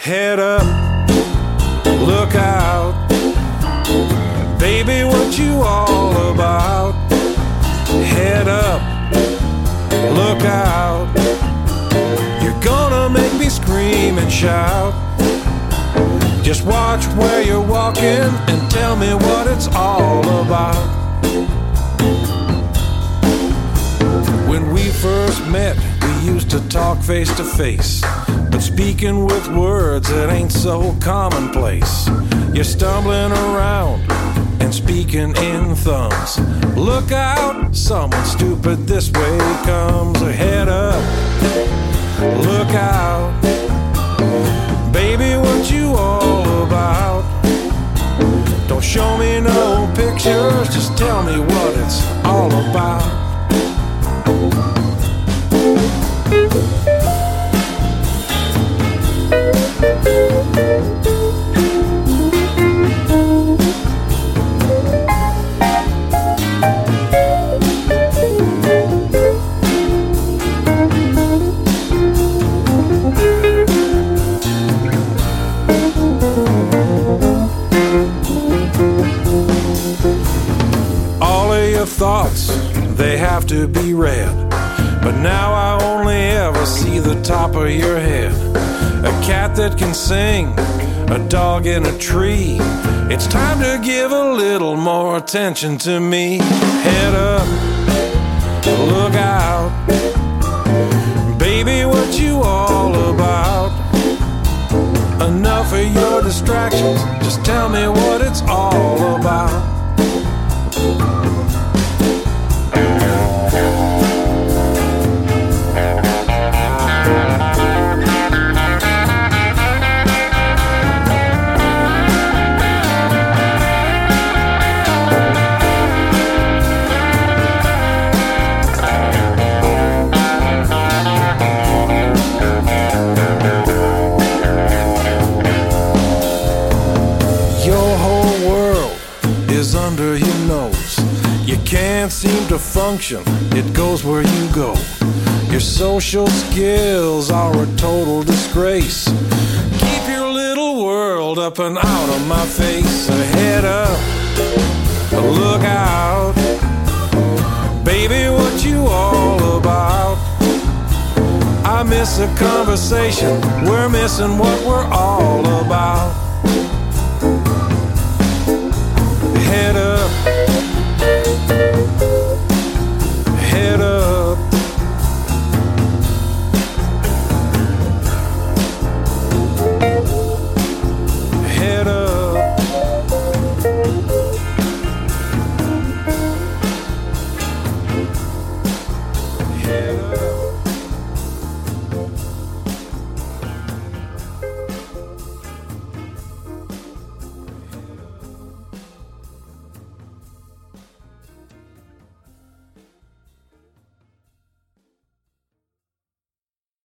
Head up, look out. Baby, what you all about? Head up, look out. You're gonna make me scream and shout. Just watch where you're walking and tell me what it's all about. When we first met, we used to talk face to face, but speaking with words that ain't so commonplace. You're stumbling around and speaking in thumbs. Look out, someone stupid this way comes. Head up, look out. Baby, what you all about? Don't show me no pictures, just tell me what it's all about. Thoughts, they have to be read, but now I only ever see the top of your head. A cat that can sing, a dog in a tree. It's time to give a little more attention to me. Head up, look out. Baby, what you all about? Enough of your distractions, just tell me what it's all about. Under your nose, you can't seem to function, it goes where you go. Your social skills are a total disgrace. Keep your little world up and out of my face. Head up, look out. Baby, what you all about? I miss a conversation, we're missing what we're all about.